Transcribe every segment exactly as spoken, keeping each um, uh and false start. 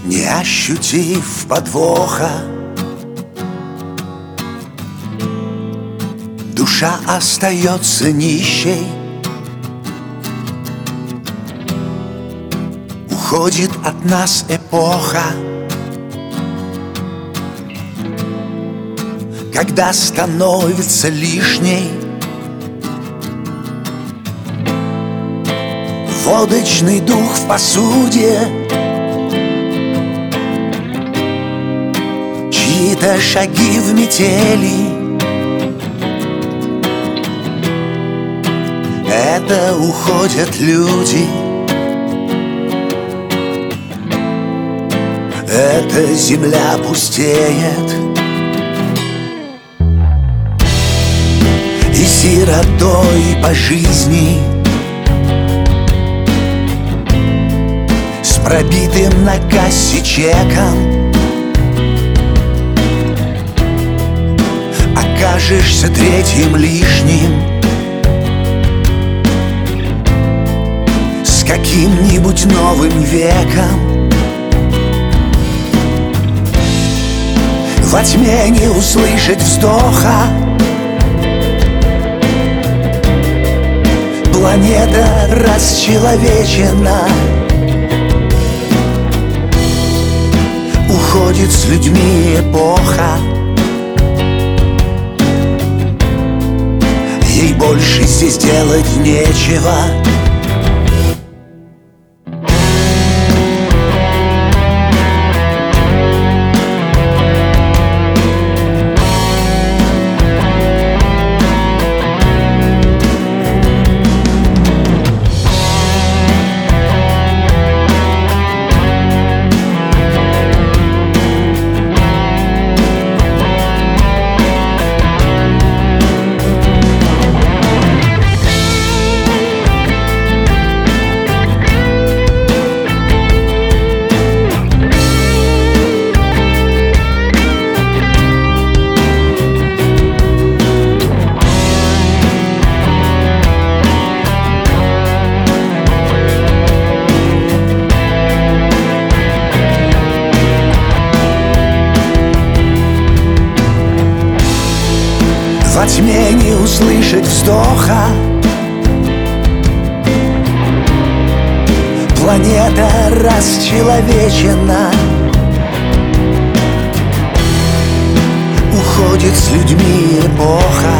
Не ощутив подвоха, душа остается нищей. Уходит от нас эпоха, когда становится лишней водочный дух в посуде, чьи-то шаги в метели. Это уходят люди, эта земля пустеет, и сиротой по жизни, с пробитым на кассе чеком, окажешься третьим лишним с каким-нибудь новым веком. Во тьме не услышать вздоха, планета расчеловечена, уходит с людьми эпоха. Ей больше здесь делать нечего. Во тьме не услышать вздоха, планета расчеловечена, уходит с людьми эпоха.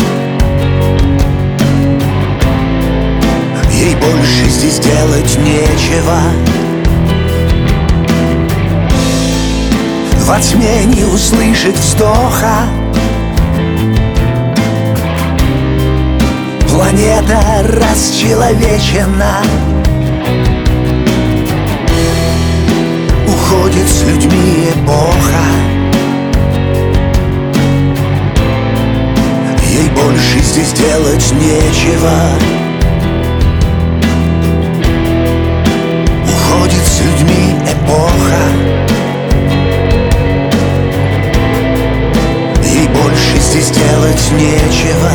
Ей больше здесь делать нечего. Во тьме не услышать вздоха, планета расчеловечена, уходит с людьми эпоха. Ей больше здесь делать нечего. Уходит с людьми эпоха. Ей больше здесь делать нечего.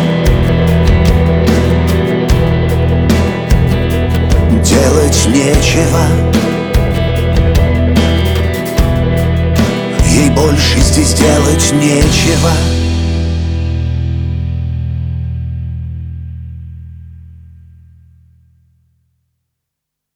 Делать нечего. Ей больше здесь делать нечего.